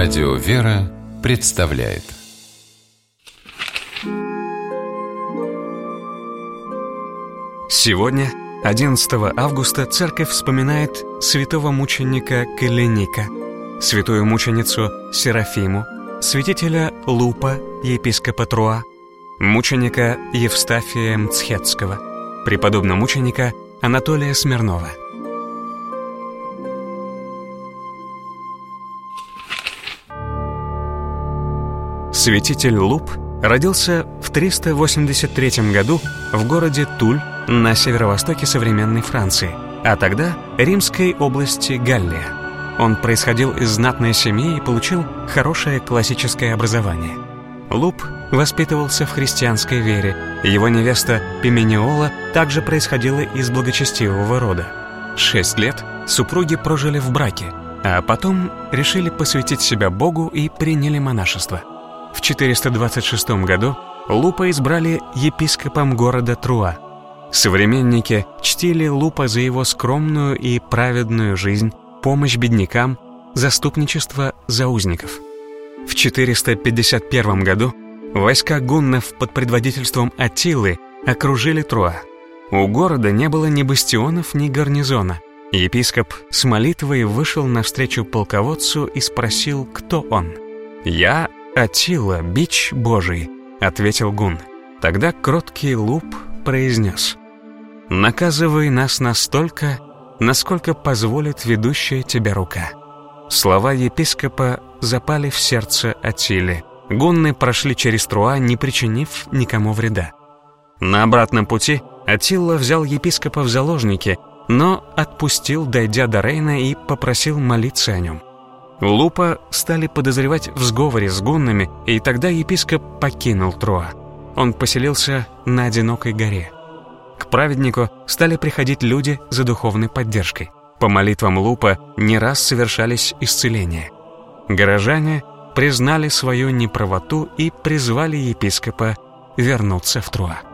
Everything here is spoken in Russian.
Радио «Вера» представляет. Сегодня, 11 августа, церковь вспоминает святого мученика Келлиника, святую мученицу Серафиму, святителя Лупа, епископа Труа, мученика Евстафия Мцхетского, преподобно-мученика Анатолия Смирнова. Святитель Луп родился в 383 году в городе Туль на северо-востоке современной Франции, а тогда Римской области Галлия. Он происходил из знатной семьи и получил хорошее классическое образование. Луп воспитывался в христианской вере, его невеста Пимениола также происходила из благочестивого рода. 6 лет супруги прожили в браке, а потом решили посвятить себя Богу и приняли монашество. В 426 году Лупа избрали епископом города Труа. Современники чтили Лупа за его скромную и праведную жизнь, помощь беднякам, заступничество за узников. В 451 году войска гуннов под предводительством Аттилы окружили Труа. У города не было ни бастионов, ни гарнизона. Епископ с молитвой вышел навстречу полководцу и спросил, кто он. «Я Аттила, бич Божий», — ответил гунн. Тогда кроткий Луп произнес: «Наказывай нас настолько, насколько позволит ведущая тебя рука». Слова епископа запали в сердце Аттилы. Гунны прошли через Труа, не причинив никому вреда. На обратном пути Аттила взял епископа в заложники, но отпустил, дойдя до Рейна, и попросил молиться о нем. Лупа стали подозревать в сговоре с гуннами, и тогда епископ покинул Труа. Он поселился на одинокой горе. К праведнику стали приходить люди за духовной поддержкой. По молитвам Лупа не раз совершались исцеления. Горожане признали свою неправоту и призвали епископа вернуться в Труа.